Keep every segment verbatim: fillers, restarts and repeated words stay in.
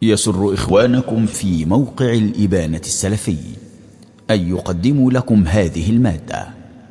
يسر إخوانكم في موقع الإبانة السلفي أن يقدموا لكم هذه المادة.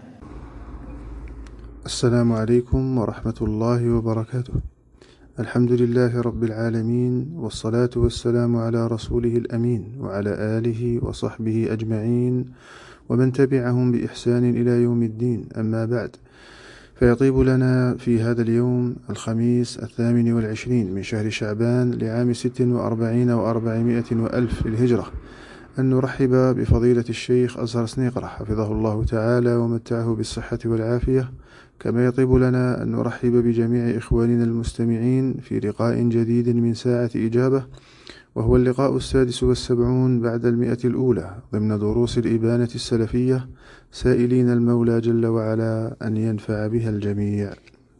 السلام عليكم ورحمة الله وبركاته. الحمد لله رب العالمين، والصلاة والسلام على رسوله الأمين وعلى آله وصحبه أجمعين ومن تبعهم بإحسان إلى يوم الدين. أما بعد، فيطيب لنا في هذا اليوم الخميس الثامن والعشرين من شهر شعبان لعام ست وأربعين وأربعمائة وألف للهجرة أن نرحب بفضيلة الشيخ أزهر سنيقرة حفظه الله تعالى ومتعه بالصحة والعافية، كما يطيب لنا أن نرحب بجميع إخواننا المستمعين في لقاء جديد من ساعة إجابة، وهو اللقاء السادس والسبعون بعد المئة الأولى ضمن دروس الإبانة السلفية، سائلين المولى جل وعلا أن ينفع بها الجميع.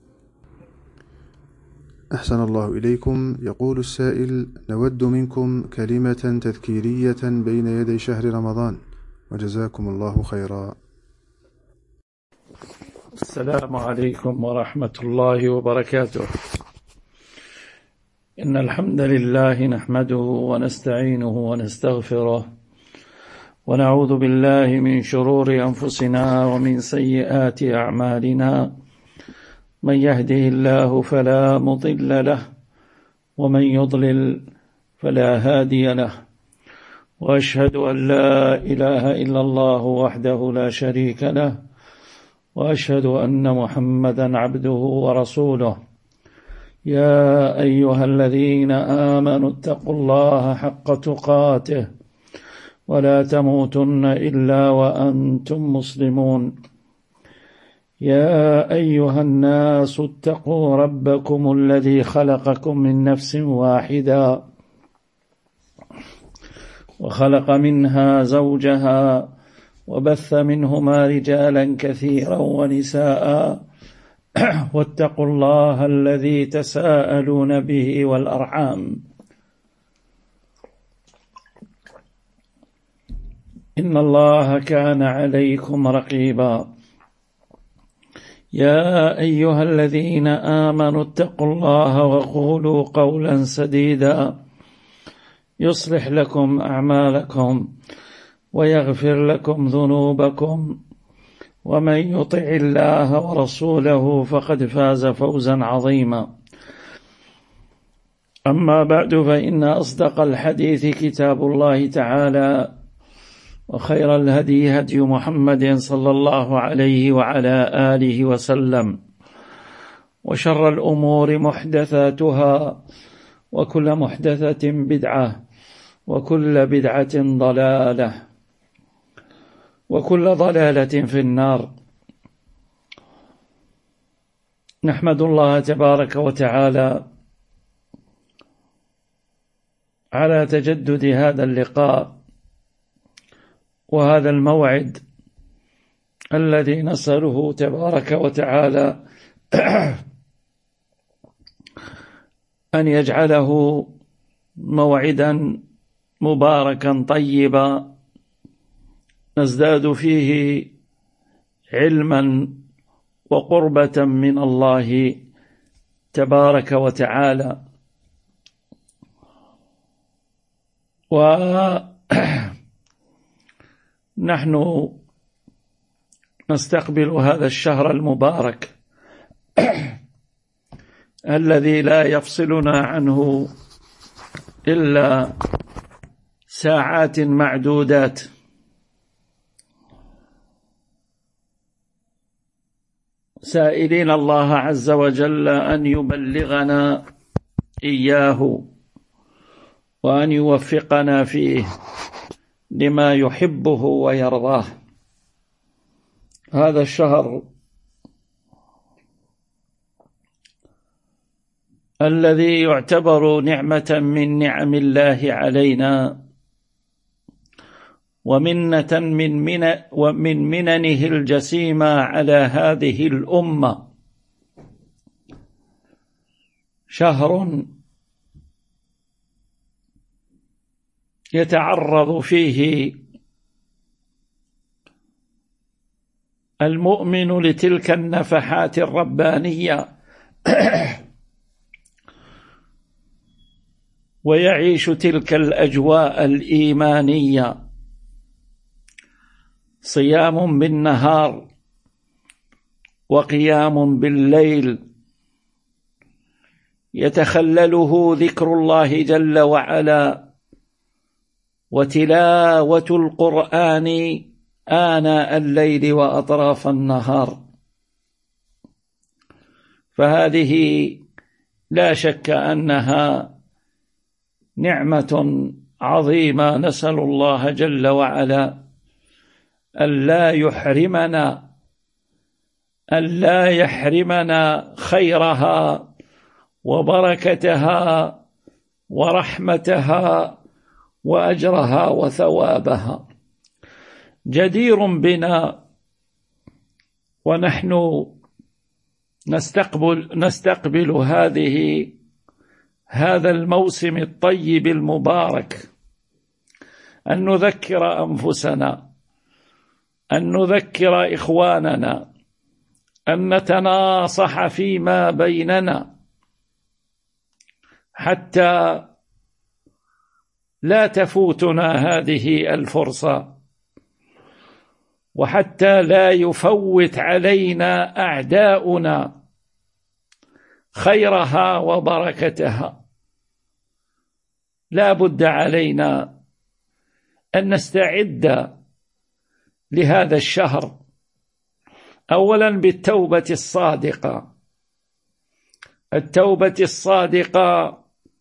أحسن الله إليكم. يقول السائل: نود منكم كلمة تذكيرية بين يدي شهر رمضان، وجزاكم الله خيرا. السلام عليكم ورحمة الله وبركاته. إن الحمد لله نحمده ونستعينه ونستغفره، ونعوذ بالله من شرور أنفسنا ومن سيئات أعمالنا. من يهده الله فلا مضل له، ومن يضلل فلا هادي له، وأشهد أن لا إله إلا الله وحده لا شريك له، وأشهد أن محمدا عبده ورسوله. يا أيها الذين آمنوا اتقوا الله حق تقاته ولا تموتن إلا وأنتم مسلمون. يا أيها الناس اتقوا ربكم الذي خلقكم من نفس واحدة وخلق منها زوجها وبث منهما رجالا كثيرا ونساء، واتقوا الله الذي تساءلون به والأرحام، إن الله كان عليكم رقيبا. يا أيها الذين آمنوا اتقوا الله وقولوا قولا سديدا يصلح لكم أعمالكم ويغفر لكم ذنوبكم، ومن يطع الله ورسوله فقد فاز فوزا عظيما. أما بعد، فإن أصدق الحديث كتاب الله تعالى، وخير الهدي هدي محمد صلى الله عليه وعلى آله وسلم، وشر الأمور محدثاتها، وكل محدثة بدعة، وكل بدعة ضلالة، وكل ضلالة في النار. نحمد الله تبارك وتعالى على تجدد هذا اللقاء وهذا الموعد الذي نسأله تبارك وتعالى أن يجعله موعدا مباركا طيبا نزداد فيه علما وقربة من الله تبارك وتعالى. ونحن نستقبل هذا الشهر المبارك الذي لا يفصلنا عنه إلا ساعات معدودات، سائلين الله عز وجل أن يبلغنا إياه وأن يوفقنا فيه لما يحبه ويرضاه. هذا الشهر الذي يعتبر نعمة من نعم الله علينا، ومنة من من ومن مننه الجسيمة على هذه الأمة. شهر يتعرض فيه المؤمن لتلك النفحات الربانية ويعيش تلك الأجواء الإيمانية، صيام بالنهار وقيام بالليل، يتخلله ذكر الله جل وعلا وتلاوة القرآن آناء الليل وأطراف النهار. فهذه لا شك أنها نعمة عظيمة، نسأل الله جل وعلا ألا يحرمنا ألا يحرمنا خيرها وبركتها ورحمتها وأجرها وثوابها. جدير بنا ونحن نستقبل نستقبل هذه هذا الموسم الطيب المبارك أن نذكر أنفسنا، أن نذكر إخواننا، أن نتناصح فيما بيننا حتى لا تفوتنا هذه الفرصة، وحتى لا يفوت علينا أعداؤنا خيرها وبركتها. لا بد علينا أن نستعد لهذا الشهر أولا بالتوبة الصادقة، التوبة الصادقة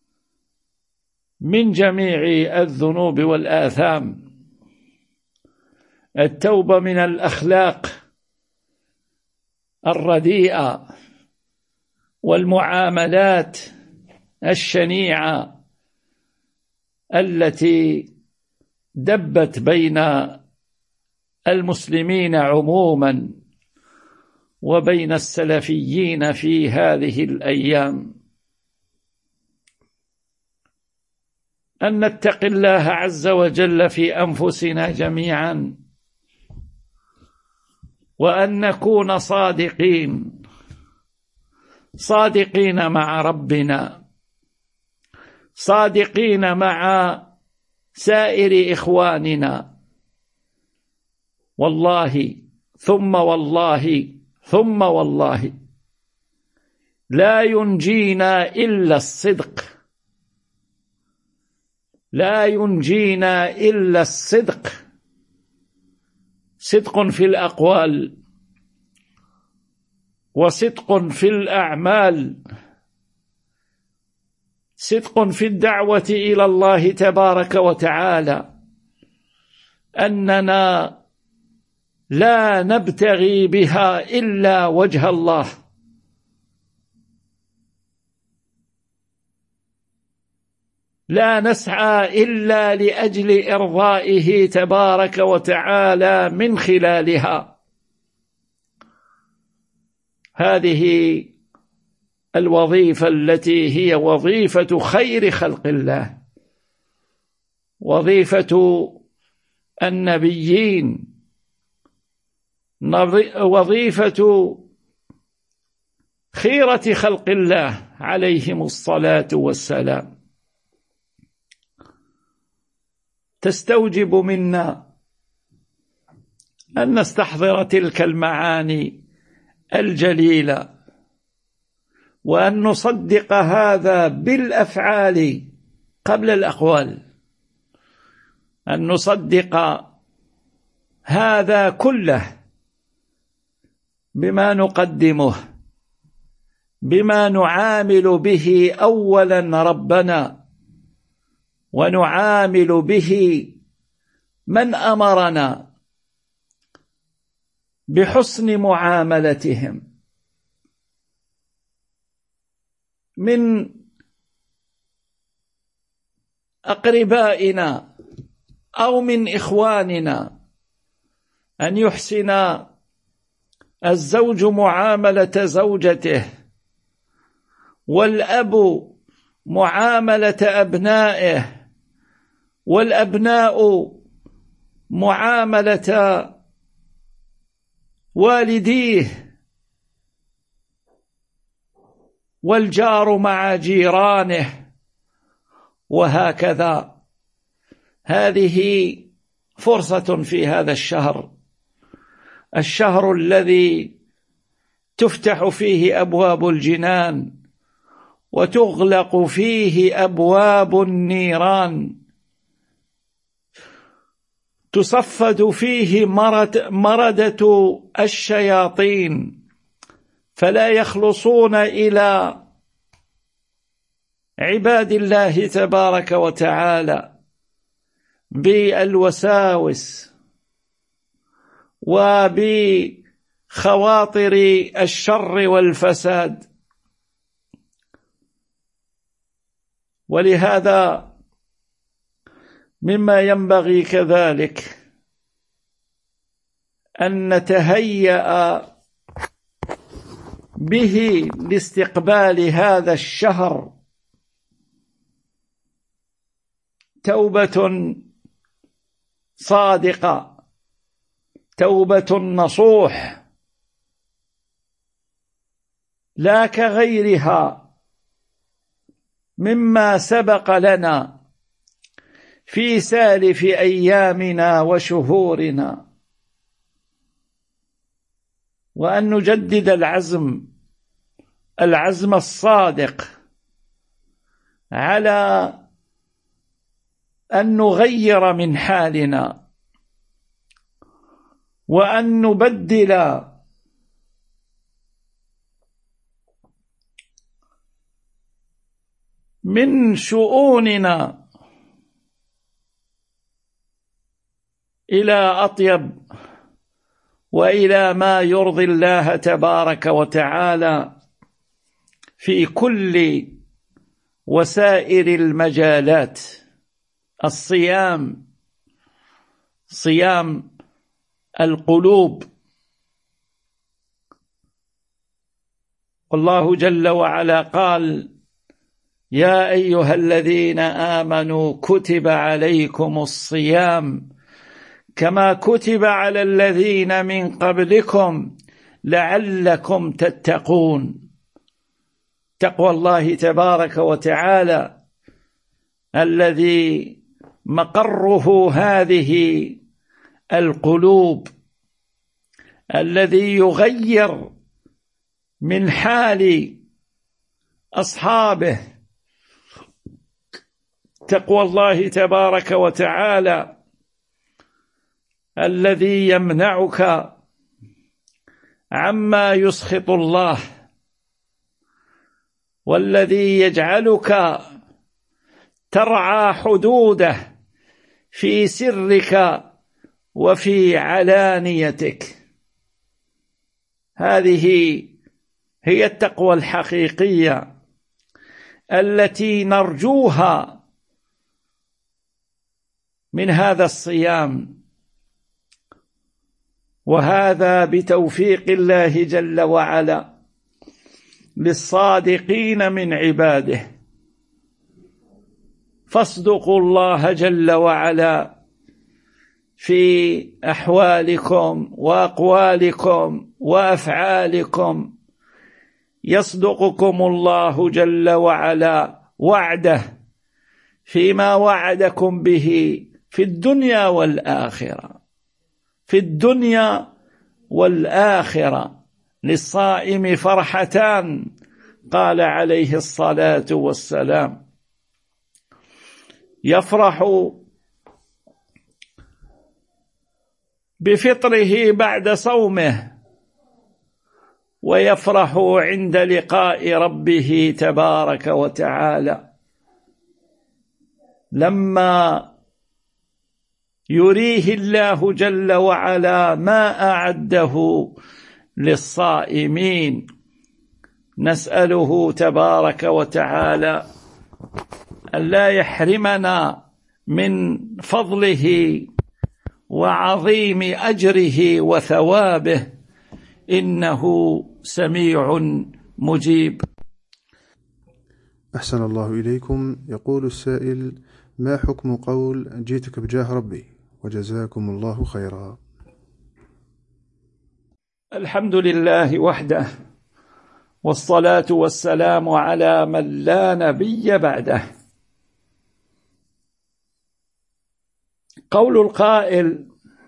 من جميع الذنوب والآثام، التوبة من الأخلاق الرديئة والمعاملات الشنيعة التي دبت بين المسلمين عموما وبين السلفيين في هذه الأيام. أن نتقي الله عز وجل في أنفسنا جميعا، وأن نكون صادقين صادقين مع ربنا، صادقين مع سائر إخواننا. والله ثم والله ثم والله لا ينجينا إلا الصدق، لا ينجينا إلا الصدق، صدق في الأقوال وصدق في الأعمال، صدق في الدعوة إلى الله تبارك وتعالى، أننا لا نبتغي بها إلا وجه الله، لا نسعى إلا لأجل إرضائه تبارك وتعالى من خلالها. هذه الوظيفة التي هي وظيفة خير خلق الله، وظيفة النبيين، وظيفة خيرة خلق الله عليهم الصلاة والسلام. تستوجب منا أن نستحضر تلك المعاني الجليلة، وأن نصدق هذا بالأفعال قبل الأقوال، أن نصدق هذا كله بما نقدمه، بما نعامل به أولا ربنا، ونعامل به من أمرنا بحسن معاملتهم من أقربائنا أو من إخواننا، أن يحسن الزوج معاملة زوجته، والأب معاملة أبنائه، والأبناء معاملة والديه، والجار مع جيرانه، وهكذا. هذه فرصة في هذا الشهر، الشهر الذي تفتح فيه أبواب الجنان وتغلق فيه أبواب النيران، تصفد فيه مرد مردة الشياطين، فلا يخلصون إلى عباد الله تبارك وتعالى بالوساوس وبخواطر الشر والفساد. ولهذا مما ينبغي كذلك أن نتهيأ به لاستقبال هذا الشهر توبة صادقة، توبة نصوح، لا كغيرها مما سبق لنا في سالف أيامنا وشهورنا، وأن نجدد العزم العزم الصادق على أن نغير من حالنا وأن نبدل من شؤوننا إلى أطيب وإلى ما يرضي الله تبارك وتعالى في كل وسائر المجالات. الصيام صيام القلوب، والله جل وعلا قال: يا أيها الذين آمنوا كتب عليكم الصيام كما كتب على الذين من قبلكم لعلكم تتقون. تقوى الله تبارك وتعالى الذي مقره هذه القلوب، الذي يغير من حال أصحابه. تقوى الله تبارك وتعالى الذي يمنعك عما يسخط الله، والذي يجعلك ترعى حدوده في سرك وفي علانيتك. هذه هي التقوى الحقيقية التي نرجوها من هذا الصيام، وهذا بتوفيق الله جل وعلا للصادقين من عباده. فاصدقوا الله جل وعلا في أحوالكم وأقوالكم وأفعالكم، يصدقكم الله جل وعلا وعده فيما وعدكم به في الدنيا والآخرة. في الدنيا والآخرة للصائم فرحتان، قال عليه الصلاة والسلام: يفرح بفطره بعد صومه، ويفرح عند لقاء ربه تبارك وتعالى لما يريه الله جل وعلا ما أعده للصائمين. نسأله تبارك وتعالى ألا يحرمنا من فضله وعظيم أجره وثوابه، إنه سميع مجيب. أحسن الله إليكم. يقول السائل: ما حكم قول جئتك بجاه ربي؟ وجزاكم الله خيرا. الحمد لله وحده، والصلاة والسلام على من لا نبي بعده. قول القائل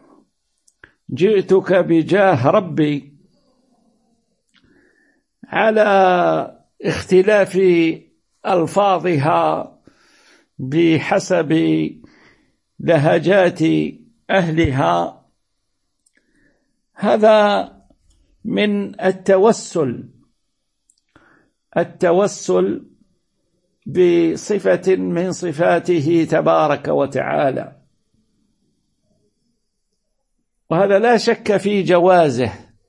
جئتك بجاه ربي على اختلاف ألفاظها بحسب لهجات أهلها، هذا من التوسل التوسل بصفة من صفاته تبارك وتعالى، وهذا لا شك في جوازه،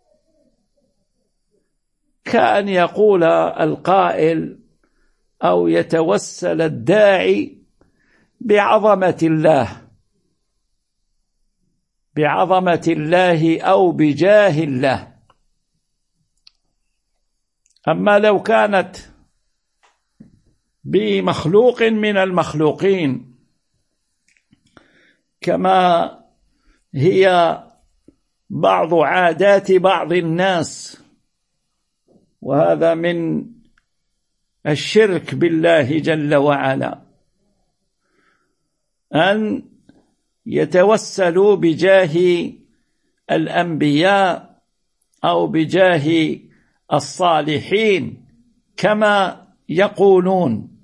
كأن يقول القائل أو يتوسل الداعي بعظمة الله بعظمة الله أو بجاه الله. أما لو كانت بمخلوق من المخلوقين كما هي بعض عادات بعض الناس، وهذا من الشرك بالله جل وعلا، أن يتوسلوا بجاه الأنبياء أو بجاه الصالحين كما يقولون،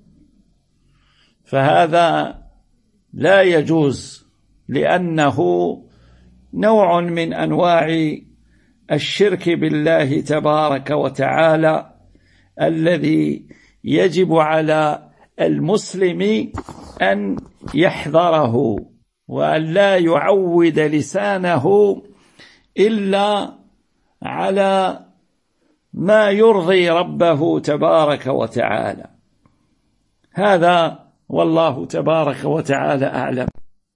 فهذا لا يجوز، لأنه نوع من أنواع الشرك بالله تبارك وتعالى الذي يجب على المسلم أن يحذره، وأن لا يعود لسانه إلا على ما يرضي ربه تبارك وتعالى. هذا والله تبارك وتعالى أعلم.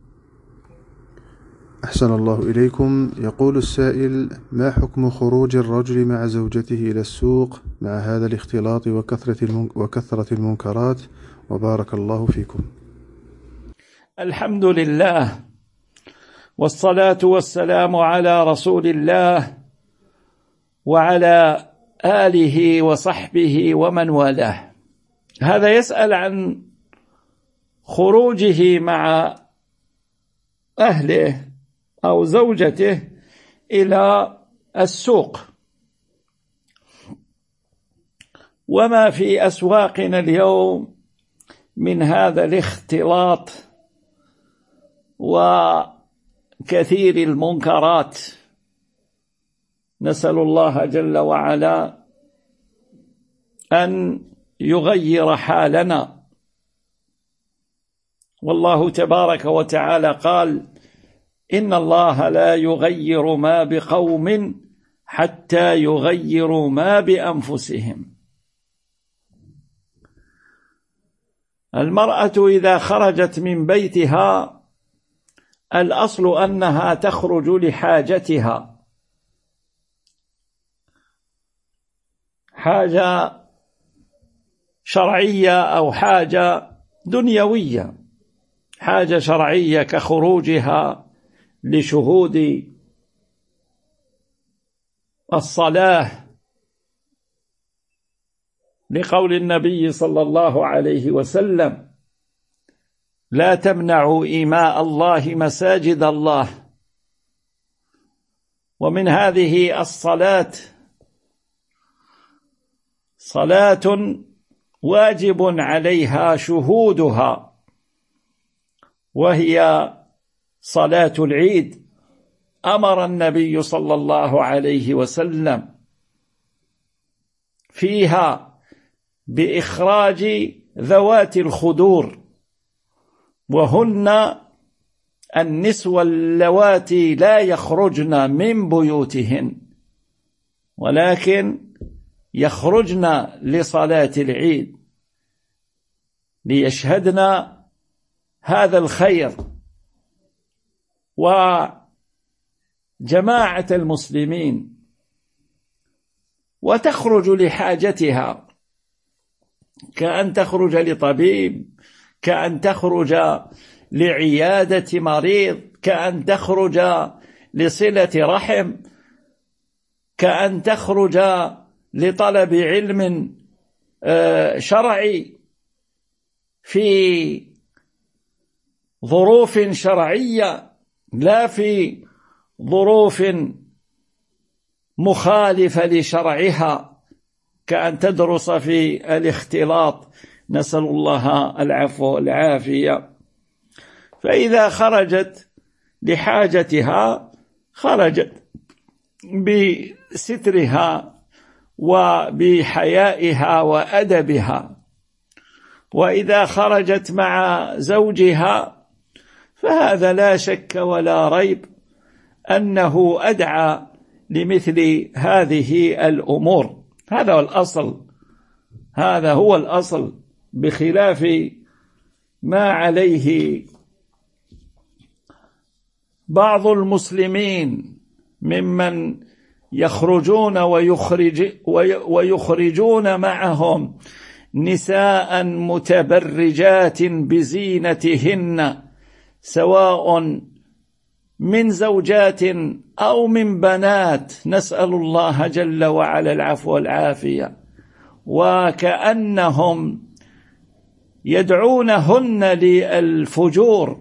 أحسن الله إليكم. يقول السائل: ما حكم خروج الرجل مع زوجته إلى السوق مع هذا الاختلاط وكثرة المن... وكثرة المنكرات؟ وبارك الله فيكم. الحمد لله، والصلاة والسلام على رسول الله وعلى آله وصحبه ومن والاه. هذا يسأل عن خروجه مع أهله أو زوجته إلى السوق، وما في أسواقنا اليوم من هذا الاختلاط وكثير المنكرات. نسأل الله جل وعلا أن يغير حالنا، والله تبارك وتعالى قال: إن الله لا يغير ما بقوم حتى يغيروا ما بأنفسهم. المرأة إذا خرجت من بيتها الأصل أنها تخرج لحاجتها، حاجة شرعية أو حاجة دنيوية. حاجة شرعية كخروجها لشهود الصلاة، لقول النبي صلى الله عليه وسلم: لا تمنعوا إماء الله مساجد الله. ومن هذه الصلاة صلاة واجب عليها شهودها، وهي صلاة العيد. أمر النبي صلى الله عليه وسلم فيها بإخراج ذوات الخدور، وهن النسوة اللواتي لا يخرجن من بيوتهن، ولكن يخرجن لصلاة العيد ليشهدن هذا الخير. وجماعة المسلمين وتخرج لحاجتها، كأن تخرج لطبيب، كأن تخرج لعيادة مريض، كأن تخرج لصلة رحم، كأن تخرج لطلب علم شرعي في ظروف شرعية لا في ظروف مخالفة لشرعها، كأن تدرس في الاختلاط، نسأل الله العفو والعافية. فإذا خرجت لحاجتها خرجت بسترها وبحيائها وأدبها، وإذا خرجت مع زوجها فهذا لا شك ولا ريب أنه أدعى لمثل هذه الأمور. هذا هو الأصل، هذا هو الأصل، بخلاف ما عليه بعض المسلمين ممن يخرجون ويخرج ويخرجون معهم نساء متبرجات بزينتهن، سواء من زوجات أو من بنات، نسأل الله جل وعلا العفو والعافية، وكأنهم يدعونهن للفجور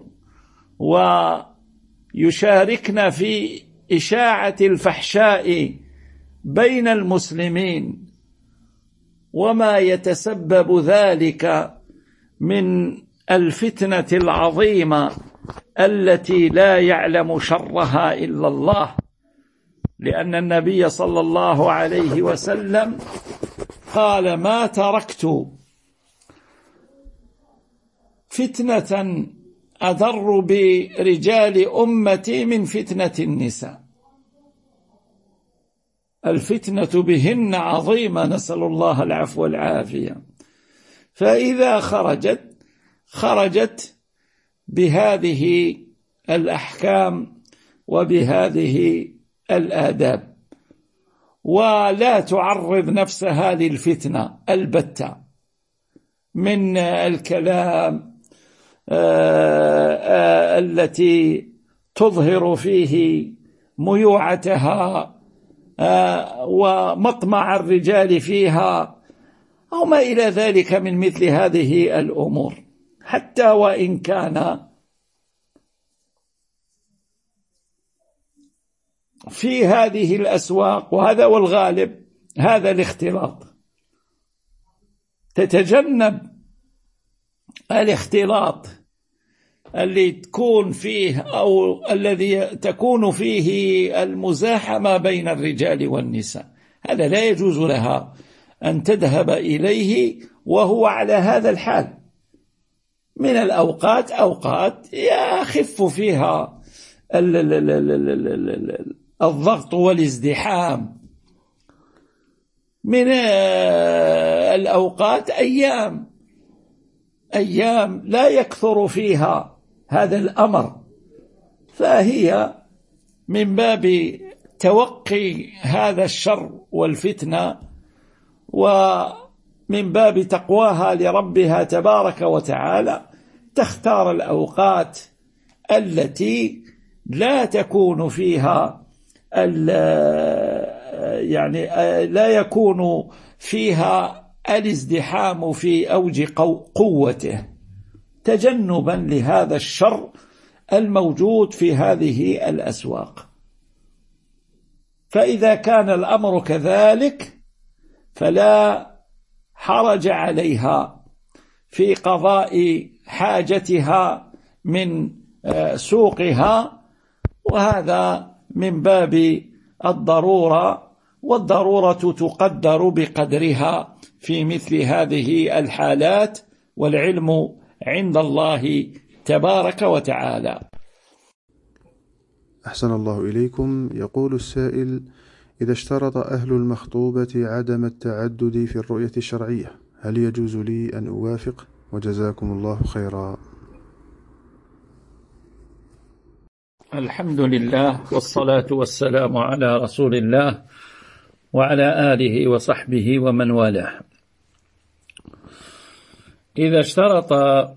ويشاركن في إشاعة الفحشاء بين المسلمين، وما يتسبب ذلك من الفتنة العظيمة التي لا يعلم شرها إلا الله، لأن النبي صلى الله عليه وسلم قال: ما تركت فتنة أضر برجال أمتي من فتنة النساء. الفتنة بهن عظيمة، نسأل الله العفو والعافية. فإذا خرجت خرجت بهذه الأحكام وبهذه الآداب، ولا تعرض نفسها للفتنة البتة من الكلام التي تظهر فيه ميوعتها ومطمع الرجال فيها أو ما إلى ذلك من مثل هذه الأمور، حتى وإن كان في هذه الأسواق، وهذا والغالب هذا الاختلاط، تتجنب الاختلاط اللي تكون فيه أو الذي تكون فيه المزاحمة بين الرجال والنساء. هذا لا يجوز لها أن تذهب إليه وهو على هذا الحال. من الأوقات أوقات يخف فيها الضغط والازدحام، من الأوقات أيام أيام لا يكثر فيها هذا الأمر، فهي من باب توقي هذا الشر والفتنة ومن باب تقواها لربها تبارك وتعالى تختار الأوقات التي لا تكون فيها يعني لا يكون فيها الازدحام في أوج قوته، تجنبا لهذا الشر الموجود في هذه الأسواق. فإذا كان الأمر كذلك فلا حرج عليها في قضاء حاجتها من سوقها، وهذا من باب الضرورة، والضرورة تقدر بقدرها في مثل هذه الحالات، والعلم عند الله تبارك وتعالى. أحسن الله إليكم. يقول السائل: إذا اشترط أهل المخطوبة عدم التعدد في الرؤية الشرعية، هل يجوز لي أن أوافق؟ وجزاكم الله خيرا. الحمد لله والصلاة والسلام على رسول الله وعلى آله وصحبه ومن والاه. إذا اشترط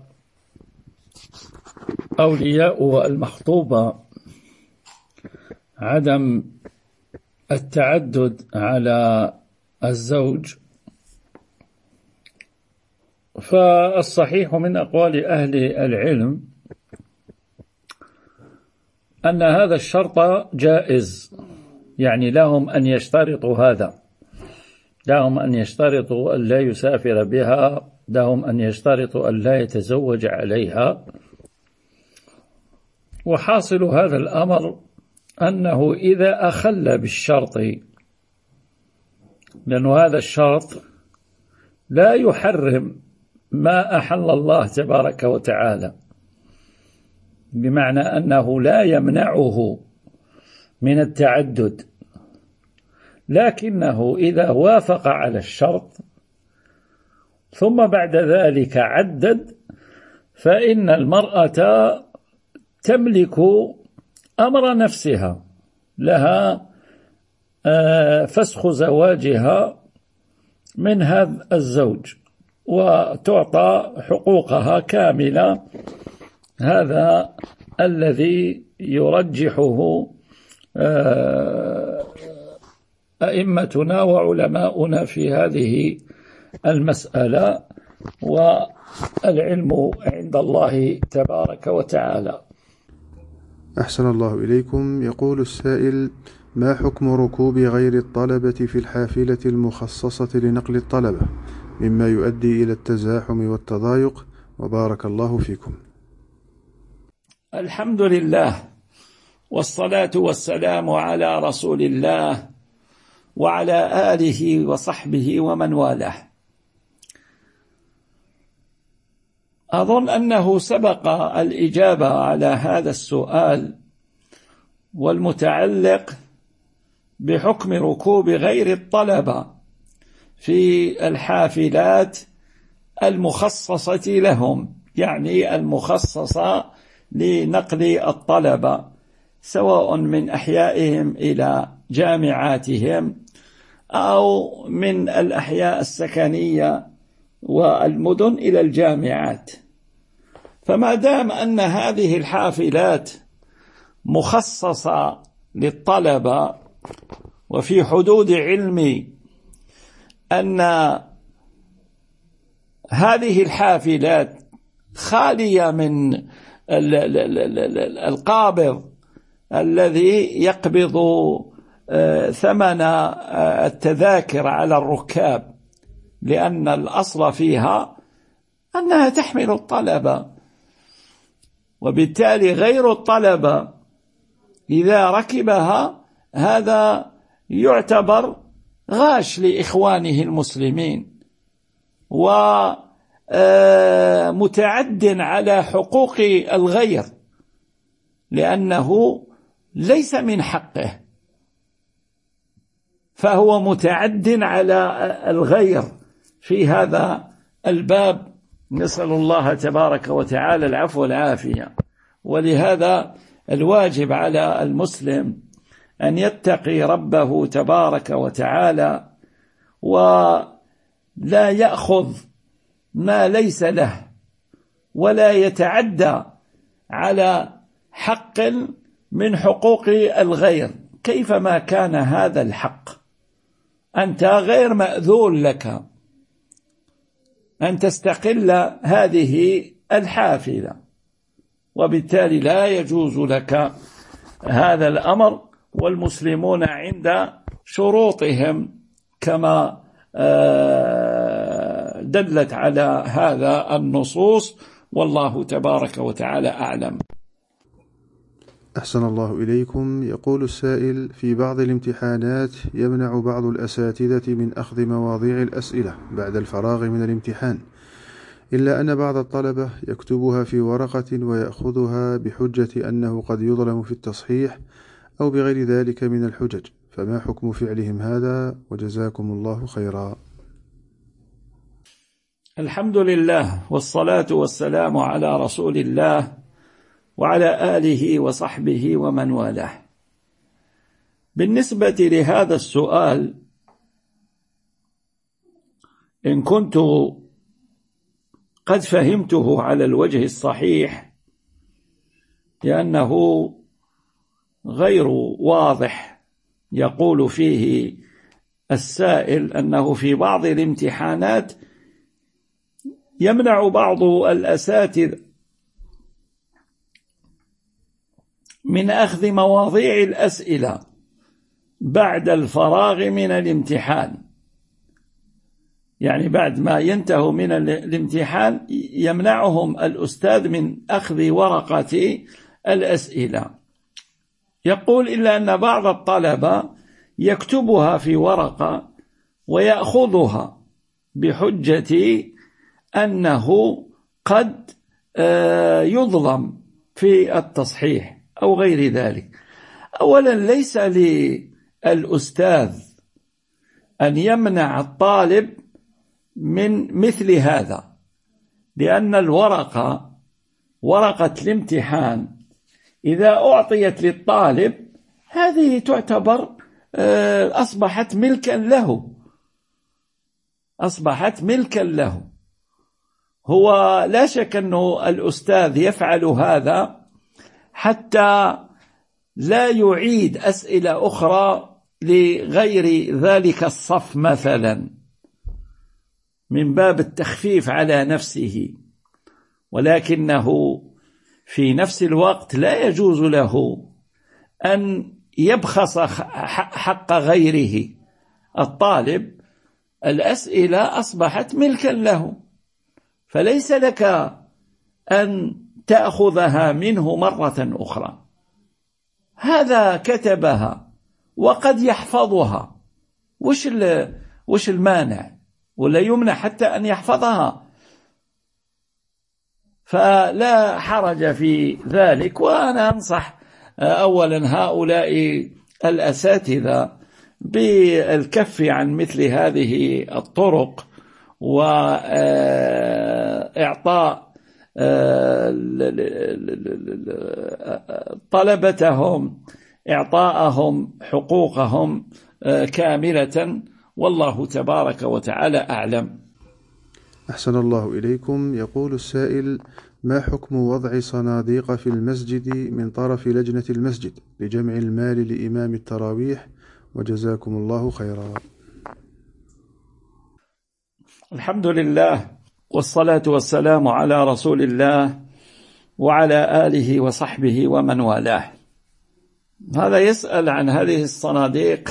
أولياء المخطوبة عدم التعدد على الزوج، فالصحيح من أقوال أهل العلم أن هذا الشرط جائز، يعني لهم أن يشترطوا هذا، لهم أن يشترطوا أن لا يسافر بها، لهم أن يشترطوا أن لا يتزوج عليها. وحاصل هذا الأمر أنه إذا أخل بالشرط، لأن هذا الشرط لا يحرم ما أحل الله تبارك وتعالى، بمعنى أنه لا يمنعه من التعدد، لكنه إذا وافق على الشرط ثم بعد ذلك عدد، فإن المرأة تملك أمر نفسها، لها فسخ زواجها من هذا الزوج وتعطى حقوقها كاملة. هذا الذي يرجحه أئمتنا وعلماؤنا في هذه المسألة، والعلم عند الله تبارك وتعالى. أحسن الله إليكم. يقول السائل: ما حكم ركوب غير الطلبة في الحافلة المخصصة لنقل الطلبة مما يؤدي إلى التزاحم والتضايق؟ وبارك الله فيكم. الحمد لله، والصلاة والسلام على رسول الله وعلى آله وصحبه ومن والاه. أظن أنه سبق الإجابة على هذا السؤال، والمتعلق بحكم ركوب غير الطلبة في الحافلات المخصصة لهم، يعني المخصصة لنقل الطلبة سواء من أحيائهم إلى جامعاتهم أو من الأحياء السكنية والمدن إلى الجامعات. فما دام أن هذه الحافلات مخصصة للطلبة، وفي حدود علمي أن هذه الحافلات خالية من القابض الذي يقبض ثمن التذاكر على الركاب، لأن الأصل فيها أنها تحمل الطلبة، وبالتالي غير الطلبة إذا ركبها هذا يعتبر غاش لإخوانه المسلمين ومتعد على حقوق الغير، لأنه ليس من حقه، فهو متعد على الغير في هذا الباب. نسأل الله تبارك وتعالى العفو والعافية. ولهذا الواجب على المسلم أن يتقي ربه تبارك وتعالى، ولا يأخذ ما ليس له، ولا يتعدى على حق من حقوق الغير كيفما كان هذا الحق. أنت غير مأذون لك أن تستقل هذه الحافلة، وبالتالي لا يجوز لك هذا الأمر، والمسلمون عند شروطهم كما دلت على هذا النصوص، والله تبارك وتعالى أعلم. أحسن الله إليكم. يقول السائل: في بعض الامتحانات يمنع بعض الأساتذة من أخذ مواضيع الأسئلة بعد الفراغ من الامتحان، إلا أن بعض الطلبة يكتبها في ورقة ويأخذها بحجة أنه قد يظلم في التصحيح أو بغير ذلك من الحجج، فما حكم فعلهم هذا؟ وجزاكم الله خيرا. الحمد لله، والصلاة والسلام على رسول الله وعلى آله وصحبه ومن والاه. بالنسبة لهذا السؤال، إن كنت قد فهمته على الوجه الصحيح، لأنه غير واضح، يقول فيه السائل أنه في بعض الامتحانات يمنع بعض الأساتذة من أخذ مواضيع الأسئلة بعد الفراغ من الامتحان، يعني بعد ما ينتهوا من الامتحان يمنعهم الأستاذ من أخذ ورقة الأسئلة. يقول إلا أن بعض الطلبة يكتبها في ورقة ويأخذها بحجة أنه قد يظلم في التصحيح أو غير ذلك. أولا ليس للأستاذ أن يمنع الطالب من مثل هذا، لأن الورقة ورقة الامتحان إذا أعطيت للطالب هذه تعتبر أصبحت ملكا له، أصبحت ملكا له. هو لا شك أنه الأستاذ يفعل هذا حتى لا يعيد أسئلة أخرى لغير ذلك الصف مثلا، من باب التخفيف على نفسه، ولكنه في نفس الوقت لا يجوز له أن يبخس حق غيره. الطالب الأسئلة أصبحت ملكا له، فليس لك أن تأخذها منه مرة أخرى. هذا كتبها وقد يحفظها، وش وش المانع؟ ولا يمنع حتى أن يحفظها، فلا حرج في ذلك. وأنا أنصح أولا هؤلاء الأساتذة بالكف عن مثل هذه الطرق، وإعطاء طلبتهم إعطاءهم حقوقهم كاملة، والله تبارك وتعالى أعلم. أحسن الله إليكم. يقول السائل: ما حكم وضع صناديق في المسجد من طرف لجنة المسجد لجمع المال لإمام التراويح؟ وجزاكم الله خيرا. الحمد لله والصلاة والسلام على رسول الله وعلى آله وصحبه ومن والاه. هذا يسأل عن هذه الصناديق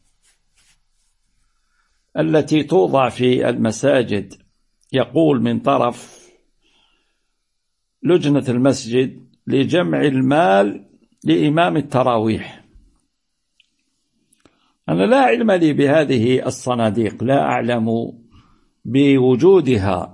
التي توضع في المساجد، يقول من طرف لجنة المسجد لجمع المال لإمام التراويح. أنا لا علم لي بهذه الصناديق، لا أعلم بوجودها،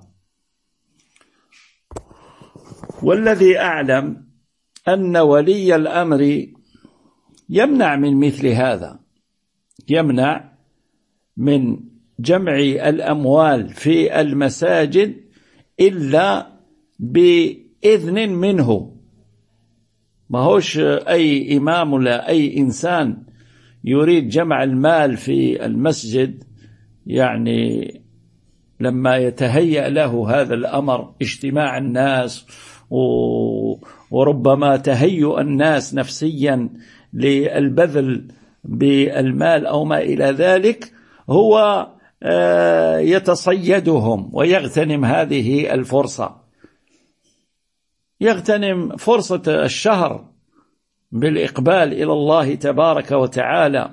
والذي أعلم أن ولي الأمر يمنع من مثل هذا، يمنع من جمع الأموال في المساجد إلا بإذن منه. ما هوش أي إمام ولا أي إنسان يريد جمع المال في المسجد، يعني لما يتهيأ له هذا الأمر اجتماع الناس وربما تهيؤ الناس نفسيا للبذل بالمال أو ما إلى ذلك، هو يتصيدهم ويغتنم هذه الفرصة، يغتنم فرصة الشهر بالإقبال إلى الله تبارك وتعالى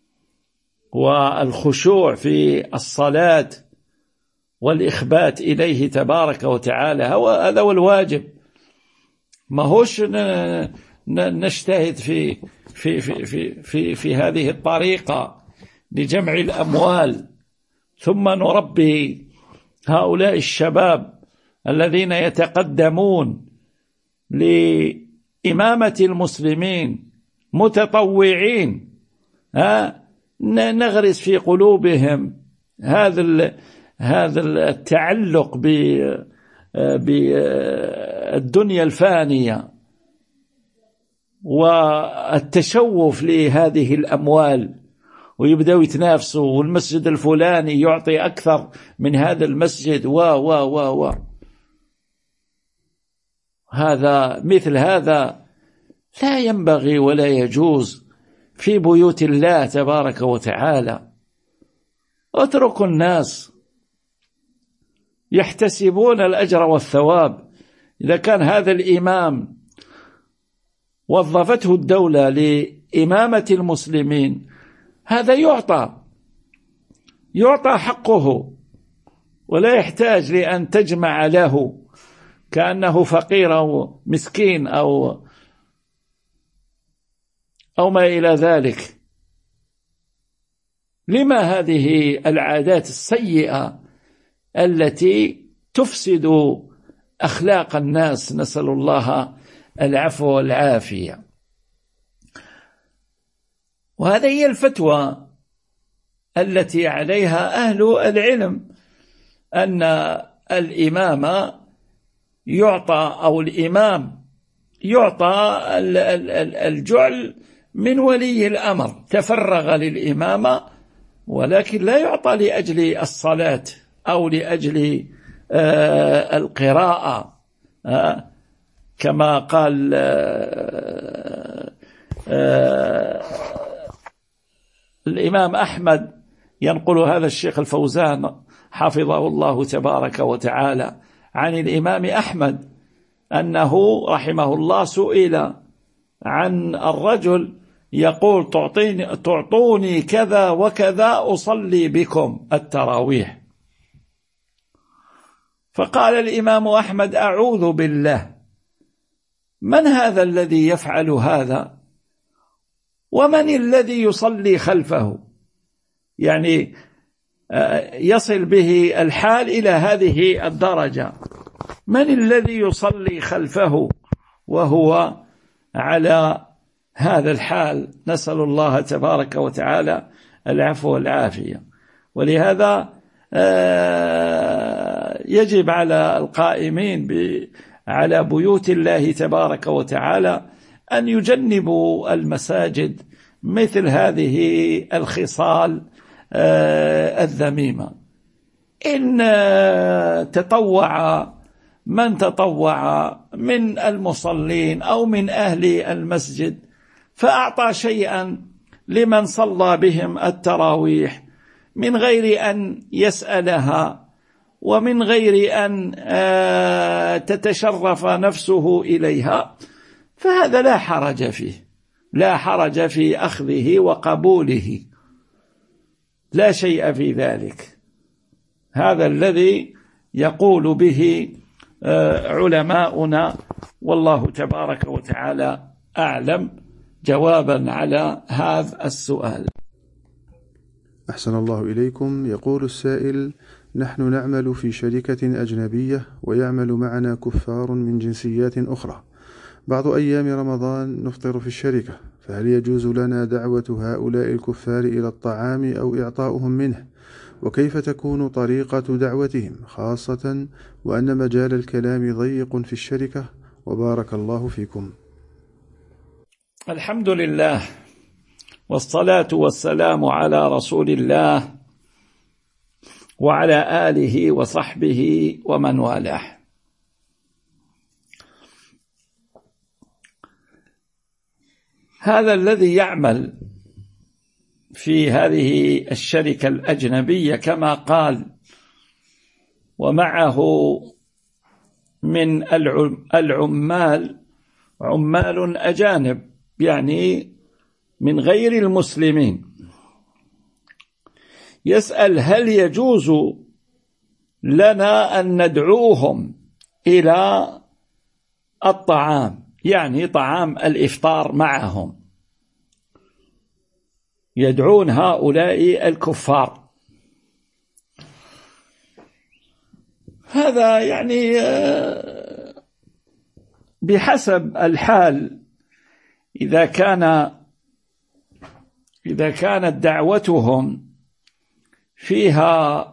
والخشوع في الصلاة والإخبات إليه تبارك وتعالى. هذا هو الواجب، ما هوش نجتهد في في في في في, في هذه الطريقة لجمع الأموال، ثم نربي هؤلاء الشباب الذين يتقدمون لإمامة المسلمين متطوعين، ها نغرس في قلوبهم هذا هذا التعلق بالدنيا الفانية والتشوف لهذه الأموال، ويبدأوا يتنافسوا، والمسجد الفلاني يعطي أكثر من هذا المسجد و و و و هذا مثل هذا لا ينبغي ولا يجوز في بيوت الله تبارك وتعالى. اتركوا الناس يحتسبون الأجر والثواب. إذا كان هذا الإمام وظفته الدولة لإمامة المسلمين هذا يعطى يعطى حقه، ولا يحتاج لأن تجمع له كأنه فقير أو مسكين أو أو ما إلى ذلك. لما هذه العادات السيئة التي تفسد أخلاق الناس؟ نسأل الله العفو والعافية. وهذه هي الفتوى التي عليها أهل العلم، أن الإمام يعطى أو الإمام يعطى الجعل من ولي الأمر، تفرغ للإمامة، ولكن لا يعطى لأجل الصلاة أو لأجل القراءة كما قال الإمام أحمد. ينقل هذا الشيخ الفوزان حفظه الله تبارك وتعالى عن الإمام أحمد أنه رحمه الله سئل عن الرجل يقول تعطيني تعطوني كذا وكذا أصلي بكم التراويح، فقال الإمام أحمد أعوذ بالله، من هذا الذي يفعل هذا ومن الذي يصلي خلفه؟ يعني يصل به الحال إلى هذه الدرجة، من الذي يصلي خلفه وهو على هذا الحال؟ نسأل الله تبارك وتعالى العفو والعافية. ولهذا يجب على القائمين على بيوت الله تبارك وتعالى أن يجنبوا المساجد مثل هذه الخصال الذميمة. إن تطوع من تطوع من المصلين أو من أهل المسجد فأعطى شيئا لمن صلى بهم التراويح من غير أن يسألها ومن غير أن تتشرف نفسه إليها، فهذا لا حرج فيه، لا حرج في أخذه وقبوله، لا شيء في ذلك. هذا الذي يقول به علماؤنا، والله تبارك وتعالى أعلم، جوابا على هذا السؤال. أحسن الله إليكم. يقول السائل: نحن نعمل في شركة أجنبية ويعمل معنا كفار من جنسيات أخرى، بعض أيام رمضان نفطر في الشركة، فهل يجوز لنا دعوة هؤلاء الكفار إلى الطعام أو إعطاؤهم منه؟ وكيف تكون طريقة دعوتهم، خاصة وأن مجال الكلام ضيق في الشركة؟ وبارك الله فيكم. الحمد لله والصلاة والسلام على رسول الله وعلى آله وصحبه ومن والاه. هذا الذي يعمل في هذه الشركة الأجنبية كما قال ومعه من العمال عمال أجانب، يعني من غير المسلمين، يسأل هل يجوز لنا أن ندعوهم إلى الطعام، يعني طعام الإفطار معهم، يدعون هؤلاء الكفار. هذا يعني بحسب الحال، إذا كان إذا كانت دعوتهم فيها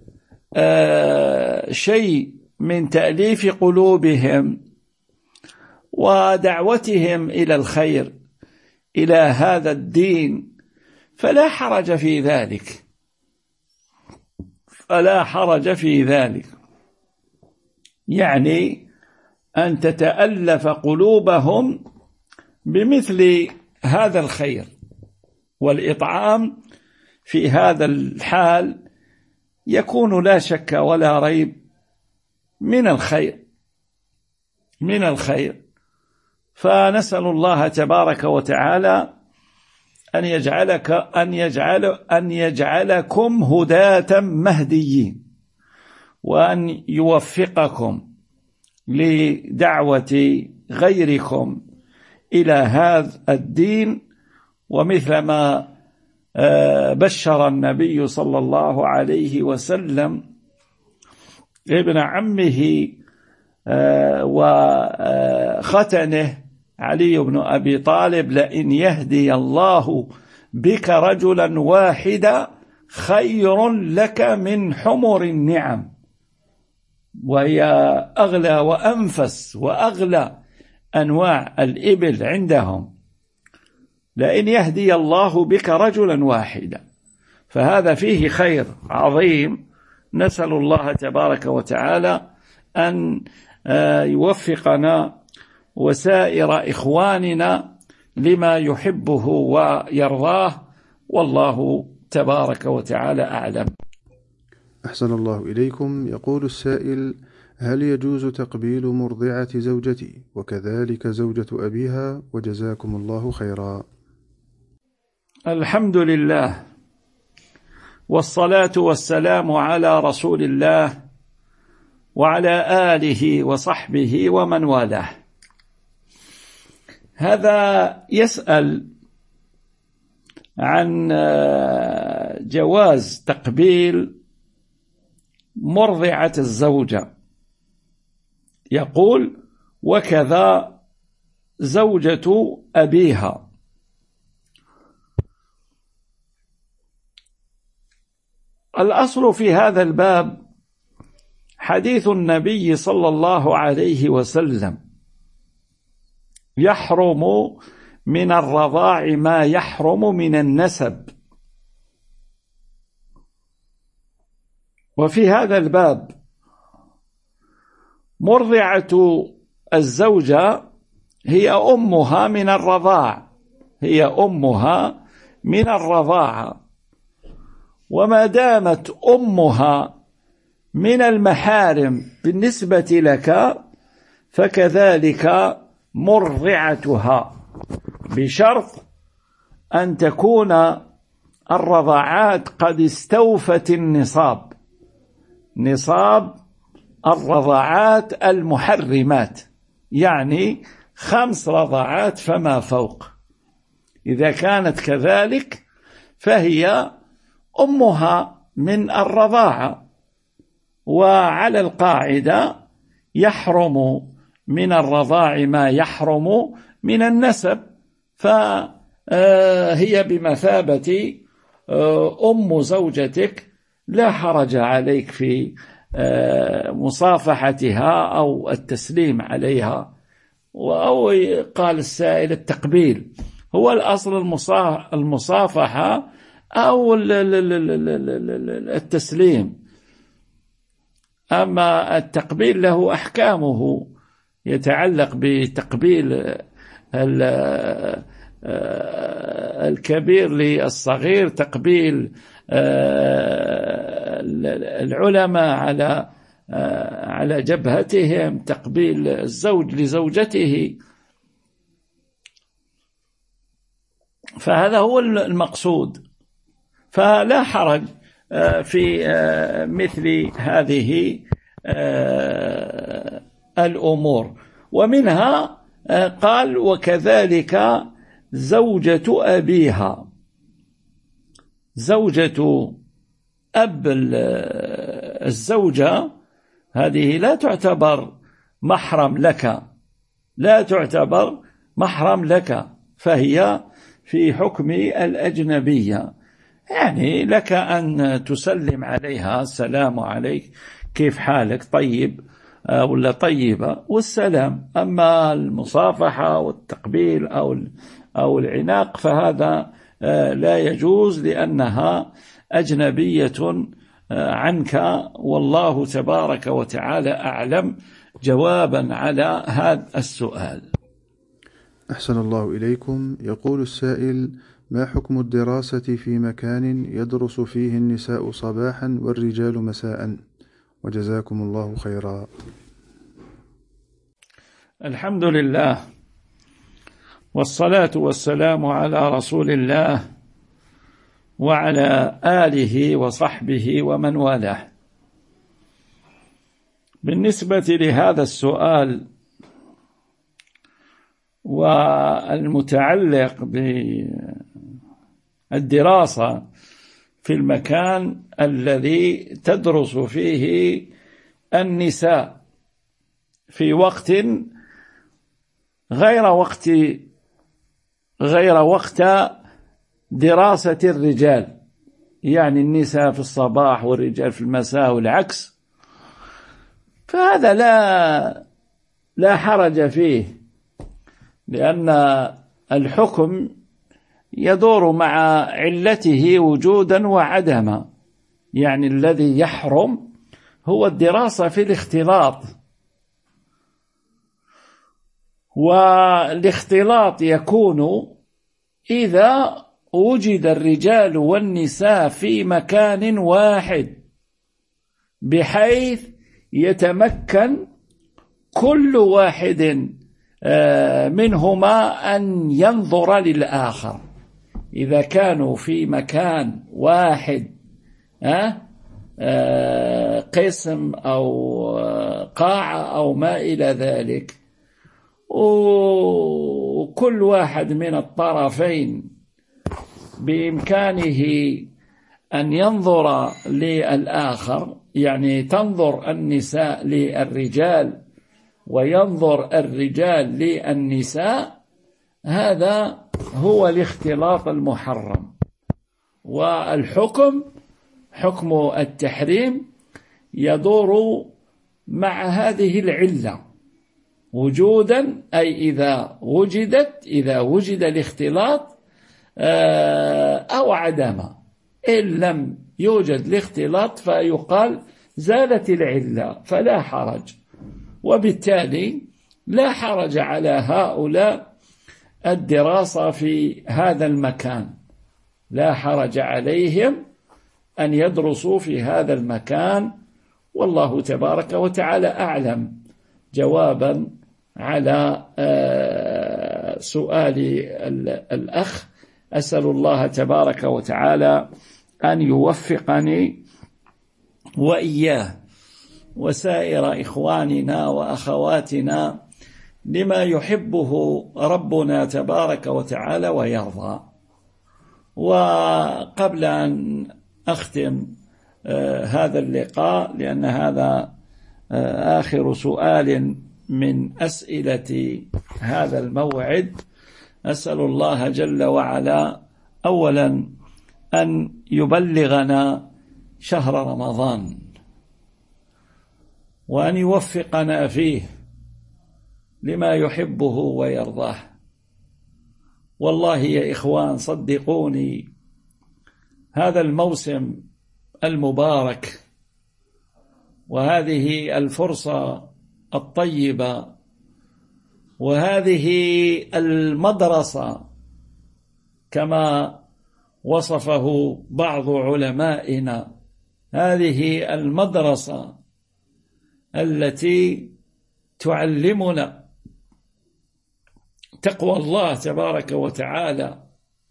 شيء من تأليف قلوبهم ودعوتهم إلى الخير إلى هذا الدين فلا حرج في ذلك، فلا حرج في ذلك، يعني أن تتألف قلوبهم بمثل هذا الخير. والإطعام في هذا الحال يكون لا شك ولا ريب من الخير، من الخير. فنسأل الله تبارك وتعالى أن يجعلك أن يجعل أن يجعلكم هداة مهديين، وأن يوفقكم لدعوة غيركم إلى هذا الدين، ومثل ما بشر النبي صلى الله عليه وسلم ابن عمه وختنه علي بن أبي طالب: لئن يهدي الله بك رجلا واحدا خير لك من حمر النعم، وهي أغلى وأنفس وأغلى أنواع الإبل عندهم. لئن يهدي الله بك رجلا واحدا، فهذا فيه خير عظيم. نسأل الله تبارك وتعالى أن يوفقنا وسائر إخواننا لما يحبه ويرضاه، والله تبارك وتعالى أعلم. أحسن الله إليكم. يقول السائل: هل يجوز تقبيل مرضعة زوجتي وكذلك زوجة أبيها؟ وجزاكم الله خيرا. الحمد لله، والصلاة والسلام على رسول الله وعلى آله وصحبه ومن والاه. هذا يسأل عن جواز تقبيل مرضعة الزوجة، يقول: وكذا زوجة أبيها. الأصل في هذا الباب حديث النبي صلى الله عليه وسلم: يحرم من الرضاع ما يحرم من النسب. وفي هذا الباب مرضعة الزوجة هي أمها من الرضاع، هي أمها من الرضاعة، وما دامت أمها من المحارم بالنسبة لك فكذلك مرضعتها، بشرط أن تكون الرضاعات قد استوفت النصاب، نصاب الرضاعات المحرمات، يعني خمس رضاعات فما فوق. إذا كانت كذلك فهي أمها من الرضاعة. وعلى القاعدة يحرم من الرضاع ما يحرم من النسب، فهي بمثابة أم زوجتك، لا حرج عليك في مصافحتها أو التسليم عليها. أو قال السائل التقبيل، هو الأصل المصافحة أو التسليم، أما التقبيل له أحكامه يتعلق بتقبيل الكبير للصغير، تقبيل العلماء على على جبهتهم، تقبيل الزوج لزوجته، فهذا هو المقصود. فلا حرج في مثل هذه الأمور. ومنها قال: وكذلك زوجة أبيها. زوجة أب الزوجة هذه لا تعتبر محرم لك، لا تعتبر محرم لك، فهي في حكم الأجنبية، يعني لك أن تسلم عليها: السلام عليك، كيف حالك، طيب ولا طيبة، والسلام. أما المصافحة والتقبيل أو أو العناق فهذا لا يجوز، لأنها أجنبية عنك، والله تبارك وتعالى أعلم. جوابا على هذا السؤال. أحسن الله إليكم. يقول السائل: ما حكم الدراسة في مكان يدرس فيه النساء صباحا والرجال مساء؟ وجزاكم الله خيرا. الحمد لله، والصلاة والسلام على رسول الله وعلى آله وصحبه ومن والاه. بالنسبة لهذا السؤال والمتعلق بالدراسة في المكان الذي تدرس فيه النساء في وقت غير وقت غير وقت دراسة الرجال، يعني النساء في الصباح والرجال في المساء والعكس، فهذا لا لا حرج فيه، لأن الحكم يدور مع علته وجودا وعدما. يعني الذي يحرم هو الدراسة في الاختلاط، والاختلاط يكون إذا وجد الرجال والنساء في مكان واحد بحيث يتمكن كل واحد منهما أن ينظر للآخر. إذا كانوا في مكان واحد قسم أو قاعة أو ما إلى ذلك، وكل واحد من الطرفين بإمكانه أن ينظر للآخر، يعني تنظر النساء للرجال وينظر الرجال للنساء، هذا هو الاختلاط المحرم. والحكم حكم التحريم يدور مع هذه العلة وجودا، أي إذا وجدت إذا وجد الاختلاط أو عدما. إن لم يوجد الاختلاط فيقال زالت العلة فلا حرج، وبالتالي لا حرج على هؤلاء الدراسة في هذا المكان، لا حرج عليهم أن يدرسوا في هذا المكان. والله تبارك وتعالى أعلم. جوابا على سؤال الأخ، أسأل الله تبارك وتعالى أن يوفقني وإياه وسائر إخواننا وأخواتنا لما يحبه ربنا تبارك وتعالى ويرضى. وقبل أن أختم هذا اللقاء، لأن هذا آخر سؤال من أسئلة هذا الموعد، أسأل الله جل وعلا أولا أن يبلغنا شهر رمضان، وأن يوفقنا فيه لما يحبه ويرضاه. والله يا إخوان صدقوني، هذا الموسم المبارك وهذه الفرصة الطيبة وهذه المدرسة كما وصفه بعض علمائنا، هذه المدرسة التي تعلمنا تقوى الله تبارك وتعالى،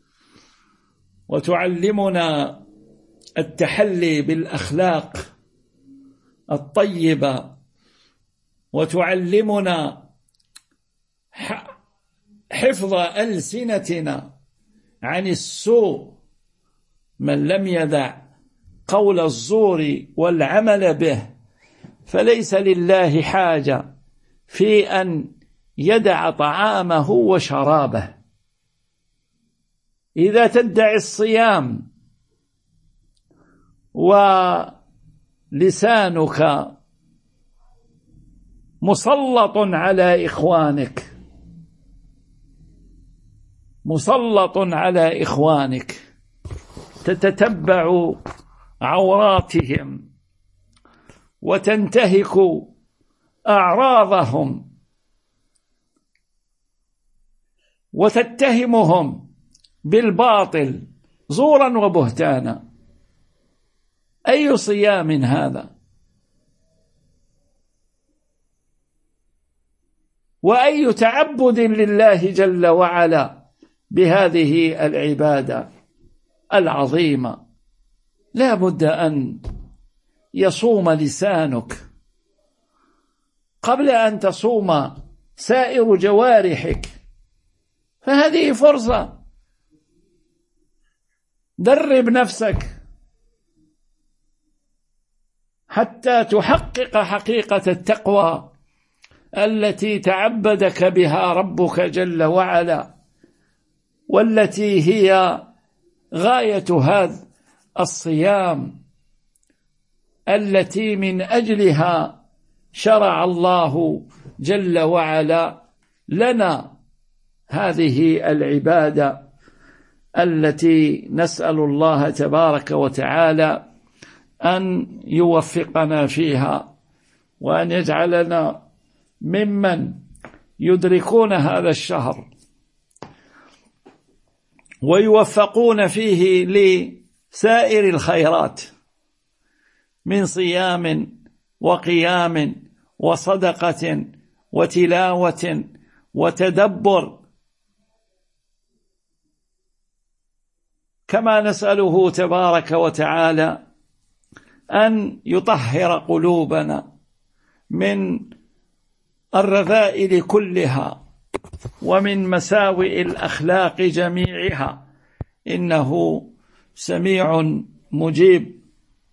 وتعلمنا التحلي بالأخلاق الطيبة، وتعلمنا حفظ ألسنتنا عن السوء. من لم يدع قول الزور والعمل به فليس لله حاجة في أن يدع طعامه وشرابه. إذا تدعي الصيام ولسانك مسلط على إخوانك مسلط على إخوانك تتتبع عوراتهم وتنتهك أعراضهم وتتهمهم بالباطل زورا وبهتانا، أي صيام هذا؟ وأي تعبد لله جل وعلا بهذه العبادة العظيمة. لا بد أن يصوم لسانك قبل أن تصوم سائر جوارحك، فهذه فرصة. درب نفسك حتى تحقق حقيقة التقوى التي تعبدك بها ربك جل وعلا، والتي هي غاية هذا الصيام، التي من أجلها شرع الله جل وعلا لنا هذه العبادة، التي نسأل الله تبارك وتعالى أن يوفقنا فيها، وأن يجعلنا ممن يدركون هذا الشهر ويوفقون فيه لسائر الخيرات من صيام وقيام وصدقة وتلاوة وتدبر، كما نسأله تبارك وتعالى أن يطهر قلوبنا من الرذائل كلها ومن مساوئ الأخلاق جميعها، إنه سميع مجيب.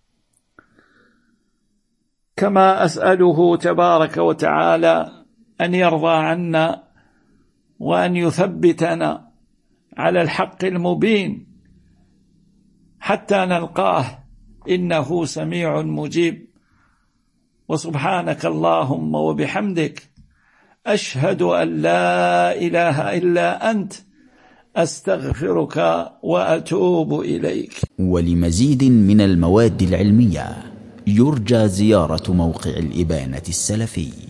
كما أسأله تبارك وتعالى أن يرضى عنا وأن يثبتنا على الحق المبين حتى نلقاه، إنه سميع مجيب. وسبحانك اللهم وبحمدك، أشهد أن لا إله إلا أنت، أستغفرك وأتوب إليك. ولمزيد من المواد العلمية يرجى زيارة موقع الإبانة السلفي.